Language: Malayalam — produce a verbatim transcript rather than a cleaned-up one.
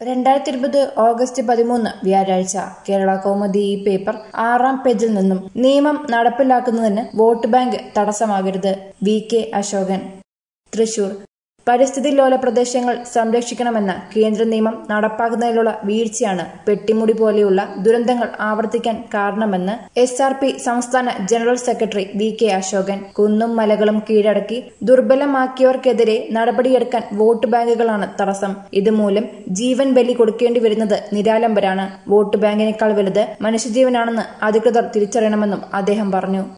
രണ്ടായിരത്തി ഇരുപത് ഓഗസ്റ്റ് പതിമൂന്ന് വ്യാഴാഴ്ച കേരള കൗമുദി ഈ പേപ്പർ ആറാം പേജിൽ നിന്നും നിയമം നടപ്പിലാക്കുന്നതിന് വോട്ട് ബാങ്ക് തടസ്സമാകരുത് വി കെ അശോകൻ. തൃശൂർ പരിസ്ഥിതി ലോല പ്രദേശങ്ങൾ സംരക്ഷിക്കണമെന്ന കേന്ദ്ര നിയമം നടപ്പാക്കുന്നതിലുള്ള വീഴ്ചയാണ് പെട്ടിമുടി പോലെയുള്ള ദുരന്തങ്ങൾ ആവർത്തിക്കാൻ കാരണമെന്ന് എസ് ആർ പി സംസ്ഥാന general secretary V K Ashokan. കുന്നും മലകളും കീഴടക്കി ദുർബലമാക്കിയവർക്കെതിരെ നടപടിയെടുക്കാൻ വോട്ട് ബാങ്കുകളാണ് തടസ്സം. ഇതുമൂലം ജീവൻ ബലി കൊടുക്കേണ്ടി വരുന്നത് നിരാലംബരാണ്. വോട്ട് ബാങ്കിനേക്കാൾ വലുത് മനുഷ്യജീവനാണെന്ന് അധികൃതർ തിരിച്ചറിയണമെന്നും അദ്ദേഹം പറഞ്ഞു.